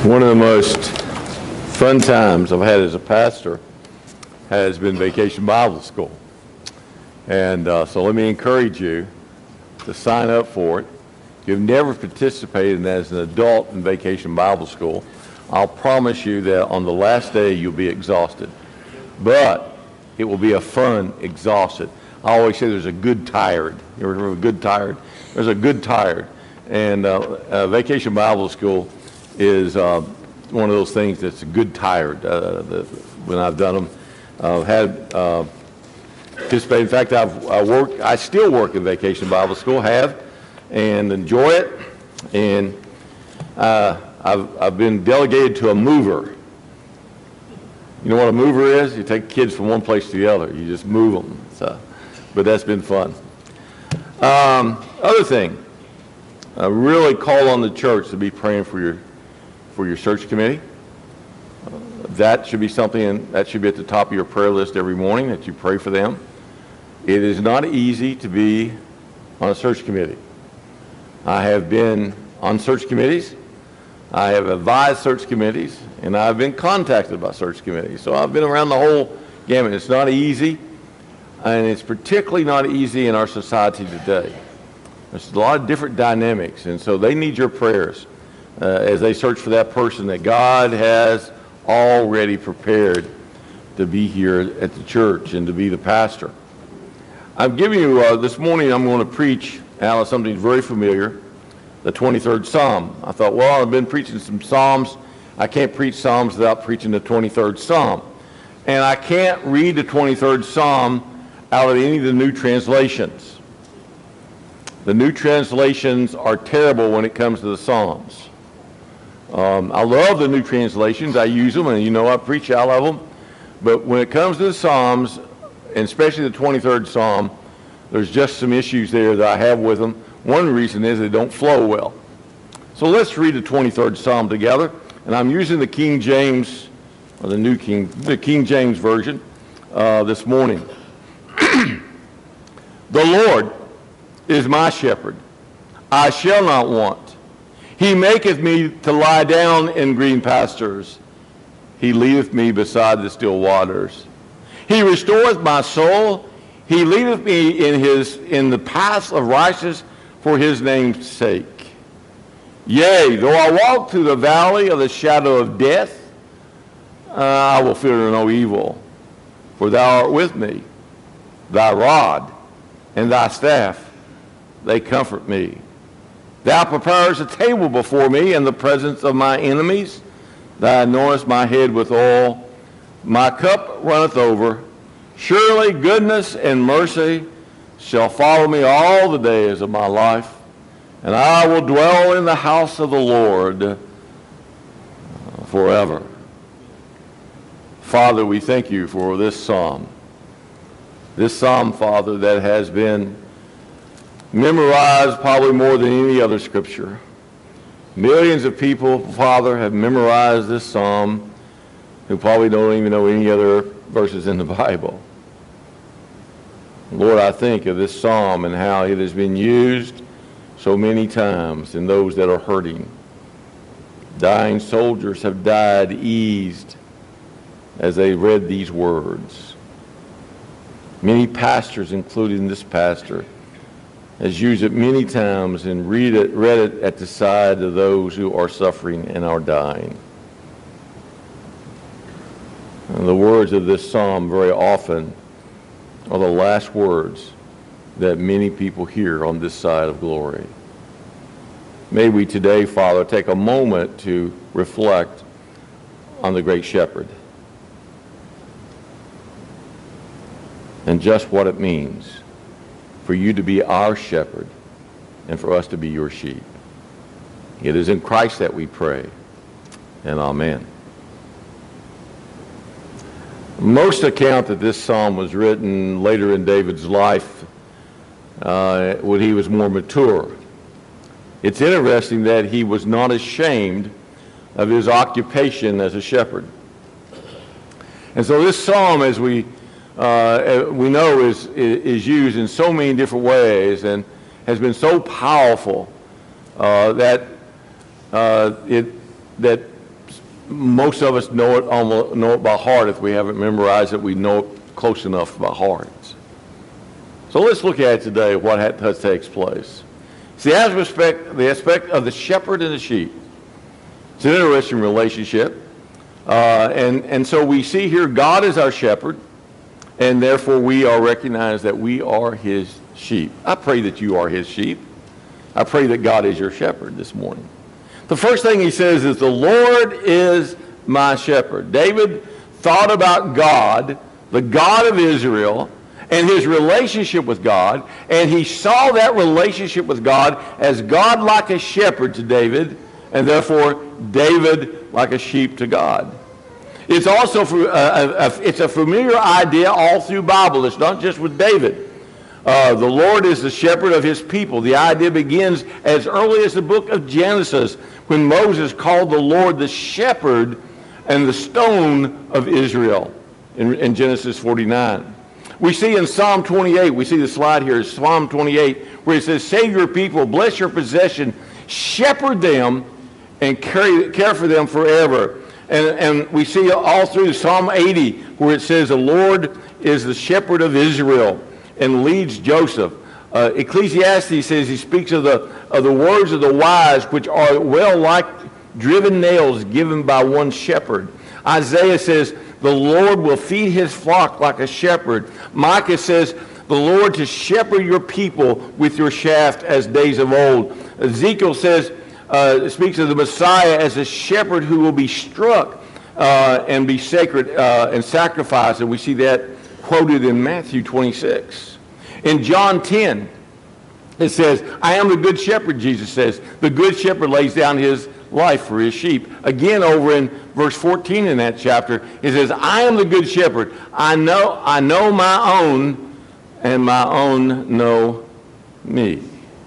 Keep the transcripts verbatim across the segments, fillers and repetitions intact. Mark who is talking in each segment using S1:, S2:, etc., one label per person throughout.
S1: One of the most fun times I've had as a pastor has been Vacation Bible School. And uh, so let me encourage you to sign up for it. If you've never participated in that as an adult in Vacation Bible School, I'll promise you that on the last day you'll be exhausted. But it will be a fun exhausted. I always say there's a good tired. You ever heard of a good tired? There's a good tired. And uh, uh, Vacation Bible School is uh, one of those things that's a good tired. Uh, the, when I've done them, I've had uh, participated. In fact, I've I worked. I still work in Vacation Bible School, have, and enjoy it. And uh, I've I've been delegated to a mover. You know what a mover is? You take kids from one place to the other. You just move them. So, but that's been fun. Um, other thing, I really call on the church to be praying for your for your search committee. Uh, that should be something that should be at the top of your prayer list every morning, that you pray for them. It is not easy to be on a search committee. I have been on search committees. I have advised search committees, and I've been contacted by search committees. So I've been around the whole gamut. It's not easy, and it's particularly not easy in our society today. There's a lot of different dynamics, and so they need your prayers uh, as they search for that person that God has already prepared to be here at the church and to be the pastor. I'm giving you, uh, this morning I'm going to preach out of something very familiar, the twenty-third Psalm. I thought, well, I've been preaching some Psalms. I can't preach Psalms without preaching the twenty-third Psalm. And I can't read the twenty-third Psalm out of any of the new translations. The new translations are terrible when it comes to the Psalms. Um, I love the new translations. I use them, and you know I preach out of them. But when it comes to the Psalms, and especially the twenty-third Psalm, there's just some issues there that I have with them. One reason is they don't flow well. So let's read the twenty-third Psalm together. And I'm using the King James, or the New King, the King James Version uh, this morning. The Lord is my shepherd. I shall not want. He maketh me to lie down in green pastures. He leadeth me beside the still waters. He restoreth my soul. He leadeth me in his in the paths of righteousness for his name's sake. Yea, though I walk through the valley of the shadow of death, uh, I will fear no evil, for thou art with me. Thy rod and thy staff, they comfort me. Thou preparest a table before me in the presence of my enemies. Thou anointest my head with oil. My cup runneth over. Surely goodness and mercy shall follow me all the days of my life, and I will dwell in the house of the Lord forever. Father, we thank you for this psalm. This psalm, Father, that has been memorized probably more than any other scripture. Millions of people, Father, have memorized this psalm who probably don't even know any other verses in the Bible. Lord, I think of this psalm and how it has been used so many times in those that are hurting. Dying soldiers have died eased as they read these words. Many pastors, including this pastor, has used it many times and read it, read it at the side of those who are suffering and are dying. And the words of this psalm very often are the last words that many people hear on this side of glory. May we today, Father, take a moment to reflect on the great shepherd and just what it means for you to be our shepherd and for us to be your sheep. It is in Christ that we pray, and amen. Most account that this psalm was written later in David's life uh, when he was more mature. It's interesting that he was not ashamed of his occupation as a shepherd. And so this psalm, as we uh, we know, is is used in so many different ways and has been so powerful uh, that uh, it that most of us know it almost, know it by heart. If we haven't memorized it, we know it close enough by heart. So let's look at it today, what has takes place. See, as respect the aspect of the shepherd and the sheep. It's an interesting relationship. Uh, and, and so we see here God is our shepherd, and therefore we are recognized that we are his sheep. I pray that you are his sheep. I pray that God is your shepherd this morning. The first thing he says is, the Lord is my shepherd. David thought about God, the God of Israel, and his relationship with God, and he saw that relationship with God as God like a shepherd to David, and therefore David like a sheep to God. It's also for, uh, a, it's a familiar idea all through Bible. It's not just with David. Uh, the Lord is the shepherd of his people. The idea begins as early as the book of Genesis, when Moses called the Lord the shepherd and the stone of Israel in, in Genesis forty-nine. We see in Psalm twenty-eight, we see the slide here, Psalm twenty-eight, where it says, save your people, bless your possession, shepherd them, and carry, care for them forever. And, and we see all through Psalm eighty, where it says, the Lord is the shepherd of Israel and leads Joseph. Uh, Ecclesiastes says he speaks of the, of the words of the wise, which are well like driven nails given by one shepherd. Isaiah says, the Lord will feed his flock like a shepherd. Micah says, the Lord to shepherd your people with your shaft as days of old. Ezekiel says, uh, speaks of the Messiah as a shepherd who will be struck uh, and be sacred uh, and sacrificed. And we see that quoted in Matthew twenty-six. In John ten, it says, I am the good shepherd, Jesus says. The good shepherd lays down his life for his sheep. Again, over in verse fourteen in that chapter, it says, I am the good shepherd. I know, I know my own, and my own know me.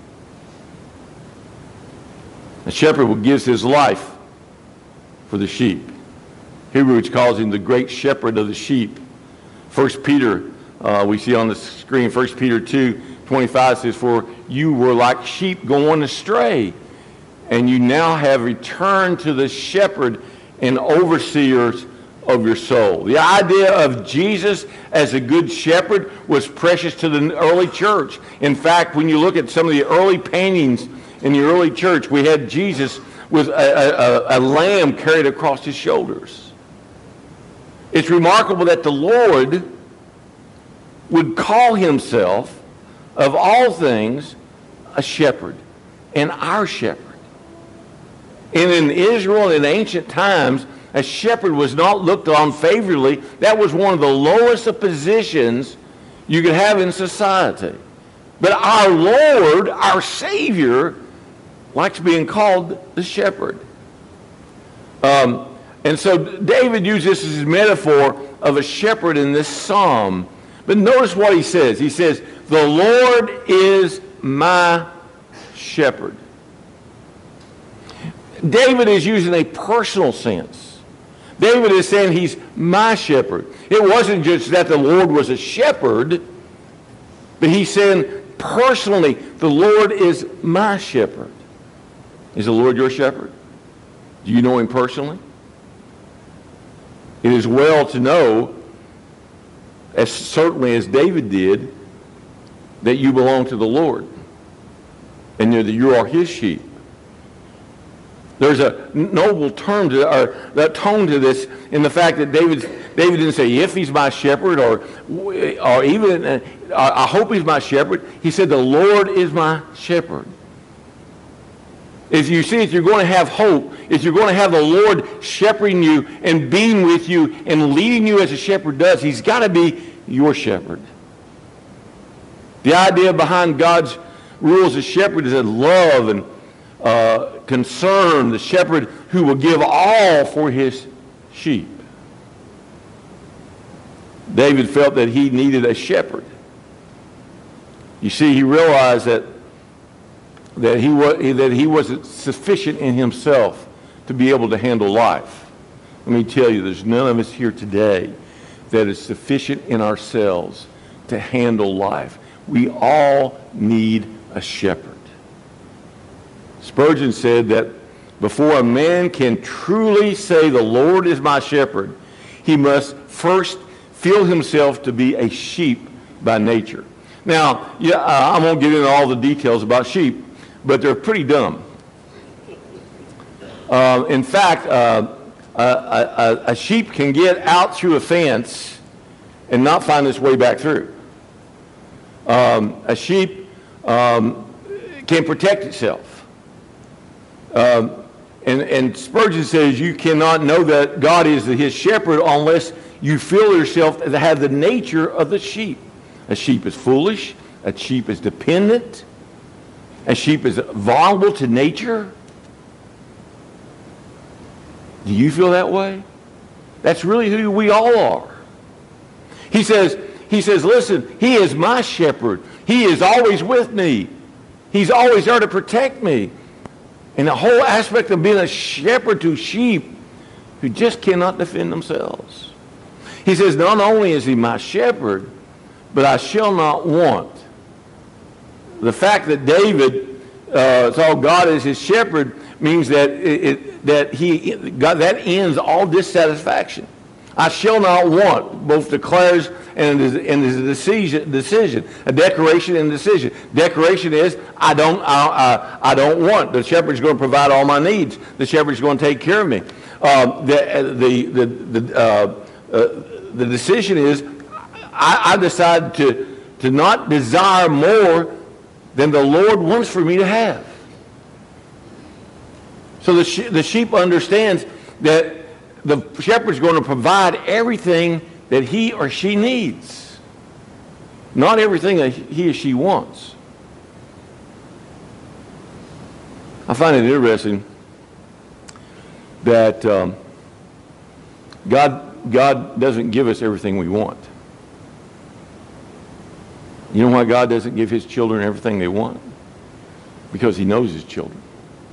S1: A shepherd who gives his life for the sheep. Hebrews calls him the great shepherd of the sheep. First Peter, uh, we see on the screen, First Peter two twenty-five says, for you were like sheep going astray, and you now have returned to the shepherd and overseers of your soul. The idea of Jesus as a good shepherd was precious to the early church. In fact, when you look at some of the early paintings in the early church, we had Jesus with a, a, a lamb carried across his shoulders. It's remarkable that the Lord would call himself, of all things, a shepherd, and our shepherd. And in Israel in ancient times, a shepherd was not looked on favorably. That was one of the lowest of positions you could have in society. But our Lord, our Savior, likes being called the shepherd. Um, and so David used this as his metaphor of a shepherd in this psalm. But notice what he says. He says, the Lord is my shepherd. David is using a personal sense. David is saying he's my shepherd. It wasn't just that the Lord was a shepherd, but he's saying personally, the Lord is my shepherd. Is the Lord your shepherd? Do you know him personally? It is well to know, as certainly as David did, that you belong to the Lord and that you are his sheep. There's a noble term to, or that tone to this in the fact that David, David didn't say, if he's my shepherd, or, or even, uh, I hope he's my shepherd. He said, the Lord is my shepherd. If you see, if you're going to have hope, if you're going to have the Lord shepherding you and being with you and leading you as a shepherd does, he's got to be your shepherd. The idea behind God's rules as shepherd is that love and uh, concern, the shepherd who will give all for his sheep. David felt that he needed a shepherd. You see, he realized that that he was that he wasn't sufficient in himself to be able to handle life. Let me tell you, there's none of us here today that is sufficient in ourselves to handle life. We all need a shepherd. Spurgeon said that Before a man can truly say, the Lord is my shepherd, he must first feel himself to be a sheep by nature. Now, yeah, uh, I won't get into all the details about sheep, but they're pretty dumb. Uh, in fact, uh, a, a, a sheep can get out through a fence and not find its way back through. Um, a sheep um, can protect itself. Um, and, and Spurgeon says you cannot know that God is his shepherd unless you feel yourself to have the nature of the sheep. A sheep is foolish. A sheep is dependent. A sheep is vulnerable to nature. Do you feel that way? That's really who we all are. He says, he says, listen, he is my shepherd. He is always with me. He's always there to protect me. And the whole aspect of being a shepherd to sheep who just cannot defend themselves. He says, not only is he my shepherd, but I shall not want. The fact that David uh, saw God as his shepherd means that it, it, that he God, that ends all dissatisfaction. I shall not want both declares and is, and is a decision, decision, a declaration and decision. Declaration is I don't I, I, I don't want. The shepherd's going to provide all my needs. The shepherd's going to take care of me. Uh, the the the the, uh, uh, the decision is I, I decide to to not desire more than the Lord wants for me to have. So the she, the sheep understands that the shepherd's going to provide everything that he or she needs, not everything that he or she wants. I find it interesting that um, God, God doesn't give us everything we want. You know why God doesn't give his children everything they want? Because he knows his children.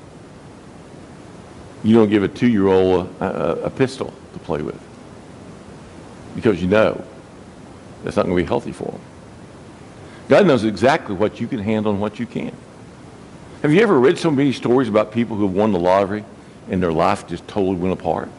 S1: You don't give a two-year-old a, a, a pistol to play with because you know that's not going to be healthy for them. God knows exactly what you can handle and what you can't. Have you ever read so many stories about people who have won the lottery and their life just totally went apart?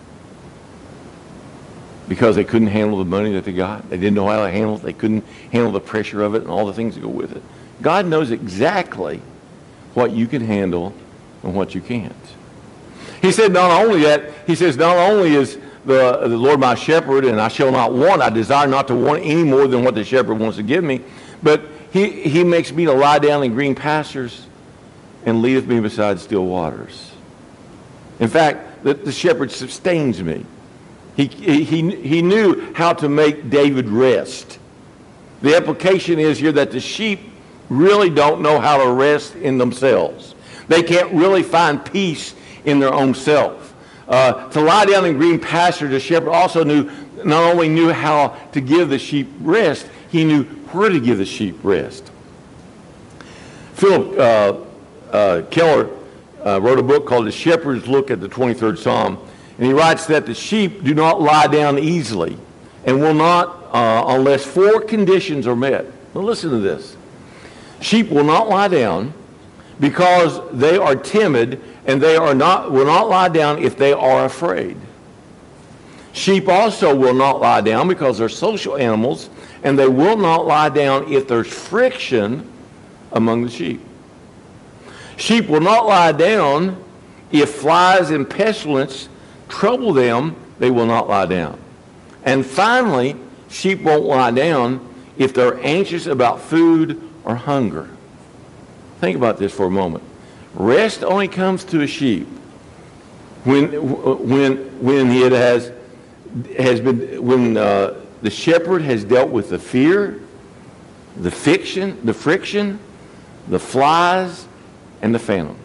S1: Because they couldn't handle the money that they got. They didn't know how to handle it. They couldn't handle the pressure of it and all the things that go with it. God knows exactly what you can handle and what you can't. He said not only that, he says not only is the, the Lord my shepherd and I shall not want, I desire not to want any more than what the shepherd wants to give me, but he, he makes me to lie down in green pastures and leadeth me beside still waters. In fact, the, the shepherd sustains me. He, he, he knew how to make David rest. The application is here that the sheep really don't know how to rest in themselves. They can't really find peace in their own self. Uh, to lie down in green pasture, the shepherd also knew, not only knew how to give the sheep rest, he knew where to give the sheep rest. Philip uh, uh, Keller uh, wrote a book called The Shepherd's Look at the twenty-third Psalm, and he writes that the sheep do not lie down easily and will not uh, unless four conditions are met. Now listen to this. Sheep will not lie down because they are timid, and they are not will not lie down if they are afraid. Sheep also will not lie down because they're social animals, and they will not lie down if there's friction among the sheep. Sheep will not lie down if flies and pestilence trouble them. They will not lie down. And finally, sheep won't lie down if they're anxious about food or hunger. Think about this for a moment. Rest only comes to a sheep when when when it has has been when uh, the shepherd has dealt with the fear, the fiction, the friction, the flies, and the phantom.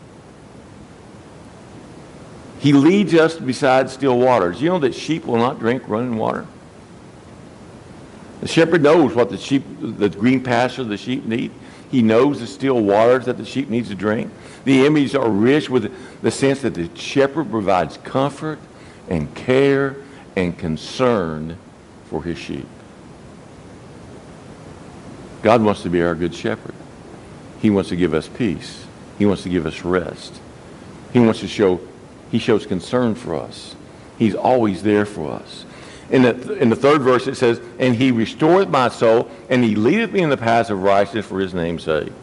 S1: He leads us beside still waters. You know that sheep will not drink running water. The shepherd knows what the sheep, the green pasture the sheep need. He knows the still waters that the sheep needs to drink. The images are rich with the sense that the shepherd provides comfort and care and concern for his sheep. God wants to be our good shepherd. He wants to give us peace. He wants to give us rest. He wants to show, he shows concern for us. He's always there for us. In the, in the third verse it says, and he restoreth my soul, and he leadeth me in the paths of righteousness for his name's sake.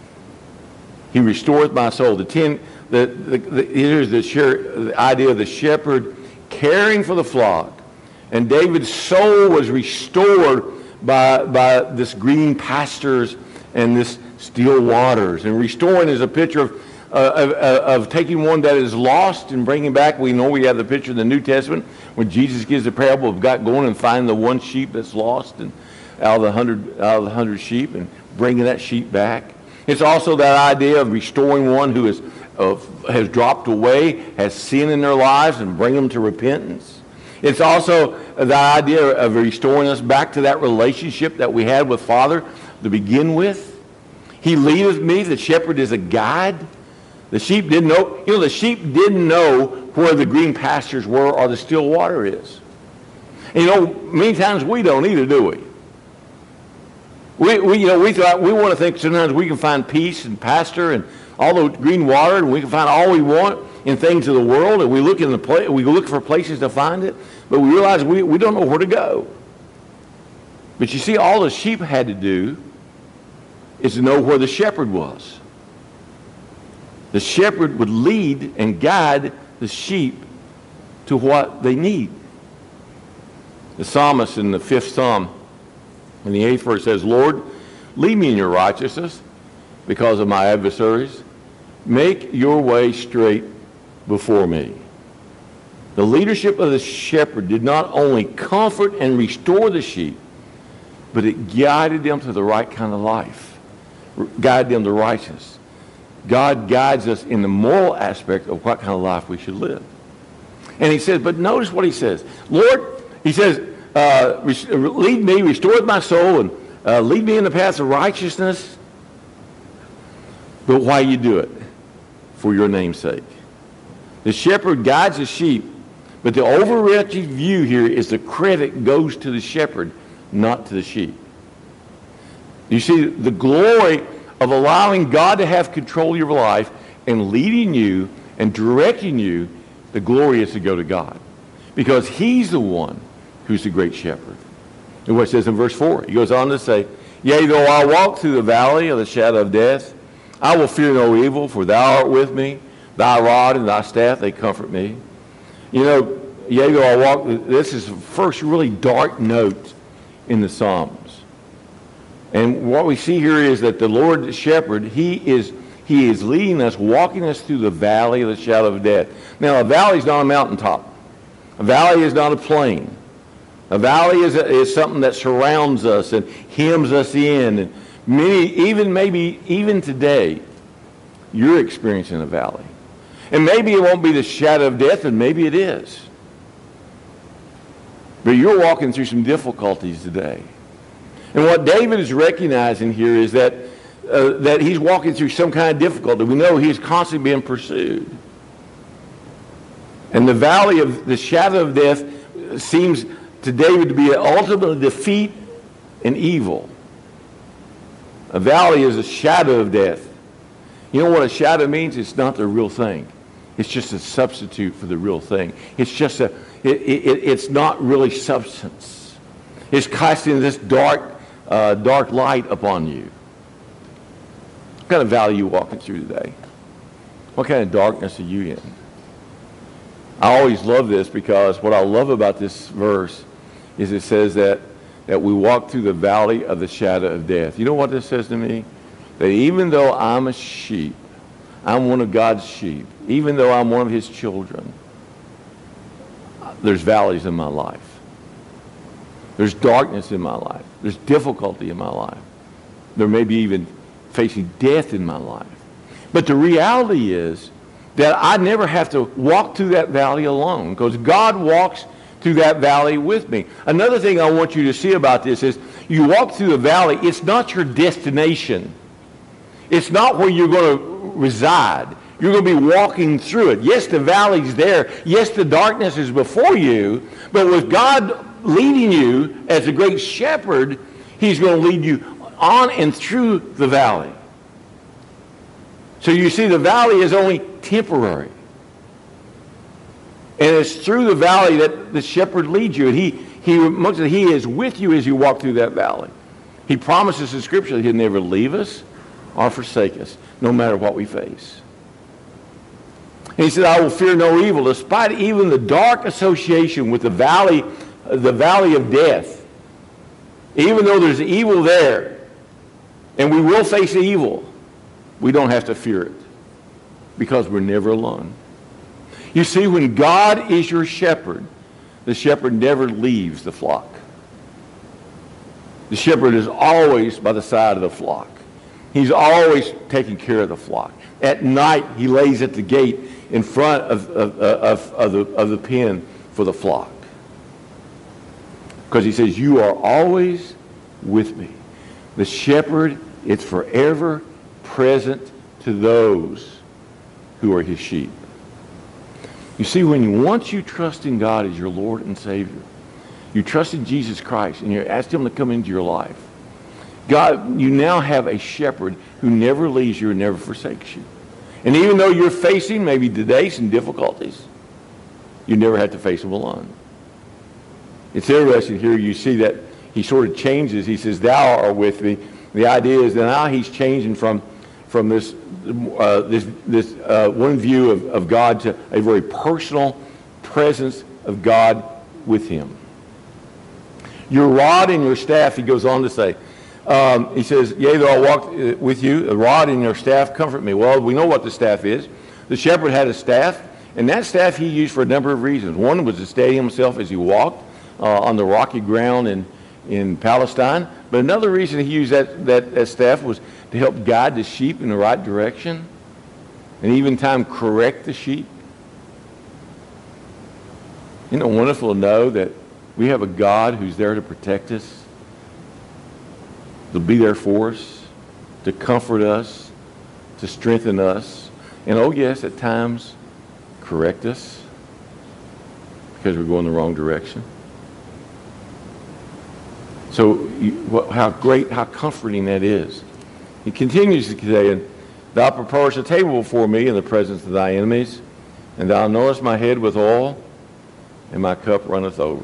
S1: He restoreth my soul. The ten, the, the, the, here's the, sure, the idea of the shepherd caring for the flock. And David's soul was restored by, by this green pastures and this still waters. And restoring is a picture of, uh, of, of taking one that is lost and bringing back. We know we have the picture in the New Testament when Jesus gives the parable of God going and finding the one sheep that's lost and out of the hundred, out of the hundred sheep and bringing that sheep back. It's also that idea of restoring one who is, uh, has dropped away, has sin in their lives, and bring them to repentance. It's also the idea of restoring us back to that relationship that we had with Father to begin with. He leadeth me. The shepherd is a guide. The sheep didn't know, you know, the sheep didn't know where the green pastures were or the still water is. And you know, many times we don't either, do we? We, we, you know, we thought we want to think sometimes we can find peace and pasture and all the green water, and we can find all we want in things of the world, and we look in the pla- we look for places to find it, but we realize we, we don't know where to go. But you see, all the sheep had to do is to know where the shepherd was. The shepherd would lead and guide the sheep to what they need. The psalmist in the fifth psalm, in the eighth verse says, Lord, lead me in your righteousness because of my adversaries. Make your way straight before me. The leadership of the shepherd did not only comfort and restore the sheep, but it guided them to the right kind of life, guided them to righteousness. God guides us in the moral aspect of what kind of life we should live. And he says, but notice what he says. Lord, he says, uh, lead me, restore my soul, and uh, lead me in the paths of righteousness. But why you do it? For your name's sake. The shepherd guides the sheep, but the overarching view here is the credit goes to the shepherd, not to the sheep. You see, the glory of allowing God to have control of your life and leading you and directing you, the glory is to go to God. Because he's the one who's the great shepherd. And what it says in verse four, he goes on to say, yea, though I walk through the valley of the shadow of death, I will fear no evil, for thou art with me. Thy rod and thy staff, they comfort me. You know, yea, though I walk, this is the first really dark note in the Psalms. And what we see here is that the Lord the shepherd, he is, he is leading us, walking us through the valley of the shadow of death. Now, a valley is not a mountaintop. A valley is not a plain. A valley is, a, is something that surrounds us and hems us in. And many, even maybe, even today, you're experiencing a valley. And maybe it won't be the shadow of death, and maybe it is. But you're walking through some difficulties today. And what David is recognizing here is that, uh, that he's walking through some kind of difficulty. We know he's constantly being pursued. And the valley of the shadow of death seems to David to be ultimately defeat and evil. A valley is a shadow of death. You know what a shadow means? It's not the real thing. It's just a substitute for the real thing. It's just a, it, it, it's not really substance. It's casting this dark, uh, dark light upon you. What kind of valley are you walking through today? What kind of darkness are you in? I always love this because what I love about this verse is it says that, that we walk through the valley of the shadow of death. You know what this says to me? That even though I'm a sheep, I'm one of God's sheep, even though I'm one of his children, there's valleys in my life. There's darkness in my life. There's difficulty in my life. There may be even facing death in my life. But the reality is that I never have to walk through that valley alone because God walks through that valley with me. Another thing I want you to see about this is you walk through the valley, it's not your destination. It's not where you're going to reside. You're going to be walking through it. Yes, the valley's there. Yes, the darkness is before you. But with God leading you as a great shepherd, he's going to lead you on and through the valley. So you see, the valley is only temporary. And it's through the valley that the shepherd leads you. And he, he, he is with you as you walk through that valley. He promises in Scripture that he'll never leave us or forsake us, no matter what we face. And he said, I will fear no evil, despite even the dark association with the valley, the valley of death. Even though there's evil there, and we will face evil, we don't have to fear it, because we're never alone. You see, when God is your shepherd, the shepherd never leaves the flock. The shepherd is always by the side of the flock. He's always taking care of the flock. At night, he lays at the gate in front of, of, of, of, the, of the pen for the flock. Because he says, you are always with me. The shepherd is forever present to those who are his sheep. You see, when you, once you trust in God as your Lord and Savior, you trust in Jesus Christ and you ask him to come into your life, God, you now have a shepherd who never leaves you and never forsakes you. And even though you're facing maybe today some difficulties, you never have to face them alone. It's interesting here, you see that he sort of changes. He says, thou art with me. The idea is that now he's changing from, from this, uh, this, this uh, one view of, of God to a very personal presence of God with him. Your rod and your staff, he goes on to say, um, he says, yea, though I walk with you, the rod and your staff comfort me. Well, we know what the staff is. The shepherd had a staff, and that staff he used for a number of reasons. One was to steady himself as he walked uh, on the rocky ground in, in Palestine. But another reason he used that, that, that staff was to help guide the sheep in the right direction and even time correct the sheep. Isn't it wonderful to know that we have a God who's there to protect us, to be there for us, to comfort us, to strengthen us, and oh yes, at times, correct us because we're going the wrong direction. So you, what, how great, how comforting that is. He continues to say, thou preparest a table before me in the presence of thy enemies, and thou anointest my head with oil, and my cup runneth over.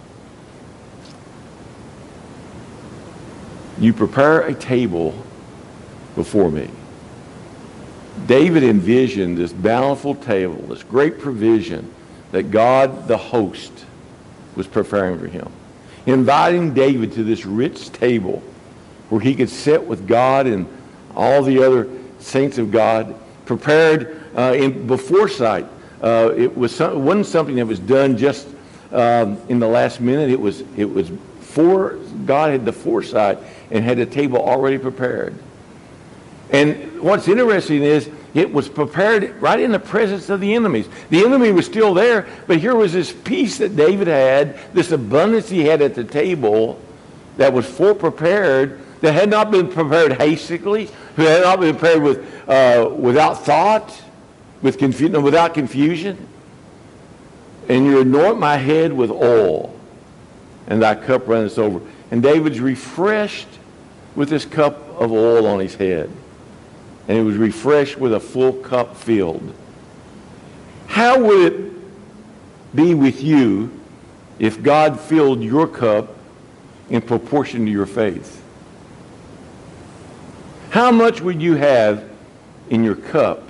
S1: You prepare a table before me. David envisioned this bountiful table, this great provision that God, the host, was preparing for him. Inviting David to this rich table where he could sit with God and all the other saints of God, prepared uh, in before sight. Uh, it, was some, it wasn't something that was done just um, in the last minute. It was, it was for, God had the foresight and had a table already prepared. And what's interesting is it was prepared right in the presence of the enemies. The enemy was still there, but here was this peace that David had, this abundance he had at the table that was foreprepared, that had not been prepared hastily, who had not been prepared with, uh, without thought, with confu- without confusion. And you anoint my head with oil, and thy cup runneth over. And David's refreshed with this cup of oil on his head. And it was refreshed with a full cup filled. How would it be with you if God filled your cup in proportion to your faith? How much would you have in your cup?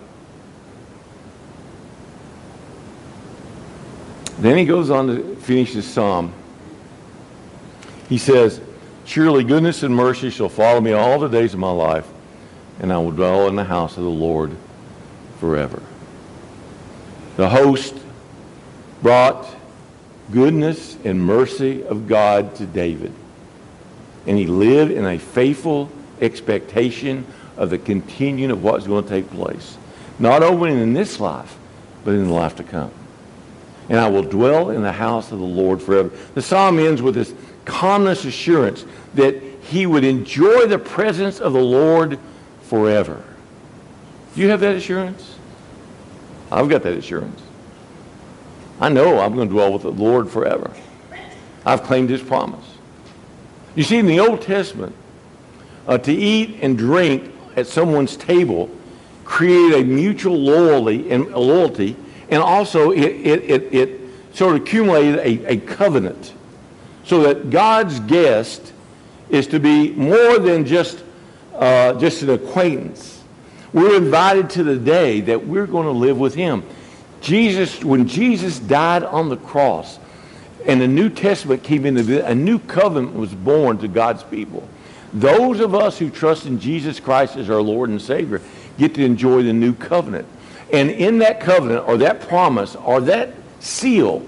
S1: Then he goes on to finish his psalm. He says, surely goodness and mercy shall follow me all the days of my life, and I will dwell in the house of the Lord forever. The host brought goodness and mercy of God to David, and he lived in a faithful expectation of the continuing of what's going to take place, not only in this life, but in the life to come. And I will dwell in the house of the Lord forever. The psalm ends with this calmness assurance that he would enjoy the presence of the Lord forever. Do you have that assurance? I've got that assurance. I know I'm going to dwell with the Lord forever. I've claimed his promise. You see, in the Old Testament, uh, to eat and drink at someone's table created a mutual loyalty and loyalty and also it, it, it, it sort of accumulated a, a covenant so that God's guest is to be more than just, uh, just an acquaintance. We're invited to the day that we're going to live with him. Jesus, when Jesus died on the cross and the New Testament came into, a new covenant was born to God's people. Those of us who trust in Jesus Christ as our Lord and Savior get to enjoy the new covenant. And in that covenant, or that promise, or that seal,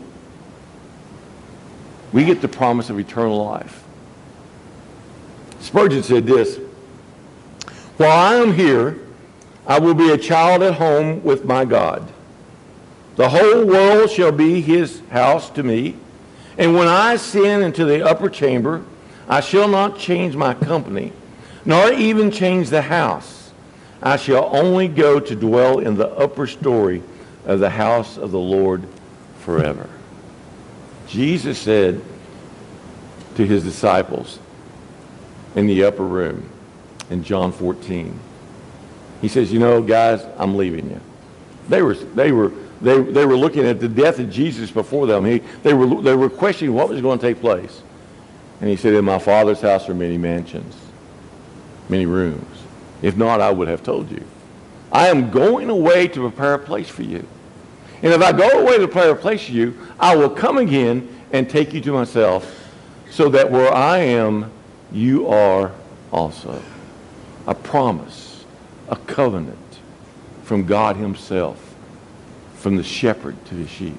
S1: we get the promise of eternal life. Spurgeon said this, "While I am here, I will be a child at home with my God. The whole world shall be his house to me. And when I ascend into the upper chamber, I shall not change my company, nor even change the house. I shall only go to dwell in the upper story of the house of the Lord forever." Jesus said to his disciples in the upper room in John fourteen, he says, "You know, guys, I'm leaving you." They were, they were, they, they were looking at the death of Jesus before them. He, they were, they were questioning what was going to take place. And he said, "In my Father's house are many mansions, many rooms. If not, I would have told you. I am going away to prepare a place for you. And if I go away to prepare a place for you, I will come again and take you to myself, so that where I am, you are also." A promise, a covenant from God himself, from the shepherd to the sheep.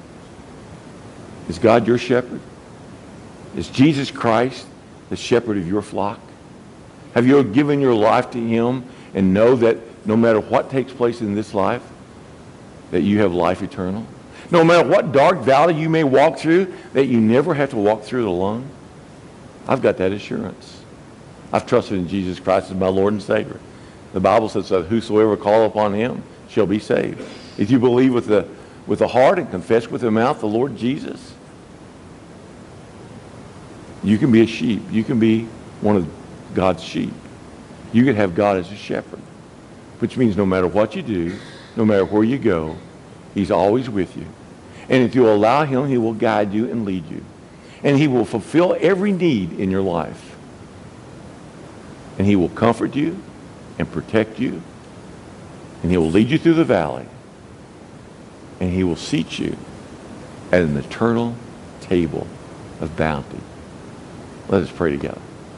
S1: Is God your shepherd? Is Jesus Christ the shepherd of your flock? Have you given your life to him and know that no matter what takes place in this life, that you have life eternal? No matter what dark valley you may walk through, that you never have to walk through it alone? I've got that assurance. I've trusted in Jesus Christ as my Lord and Savior. The Bible says that whosoever call upon him shall be saved. If you believe with the, with the heart and confess with the mouth the Lord Jesus, you can be a sheep. You can be one of God's sheep. You can have God as a shepherd, which means no matter what you do, no matter where you go, he's always with you. And if you allow him, he will guide you and lead you. And he will fulfill every need in your life. And he will comfort you and protect you. And he will lead you through the valley. And he will seat you at an eternal table of bounty. Let us pray together.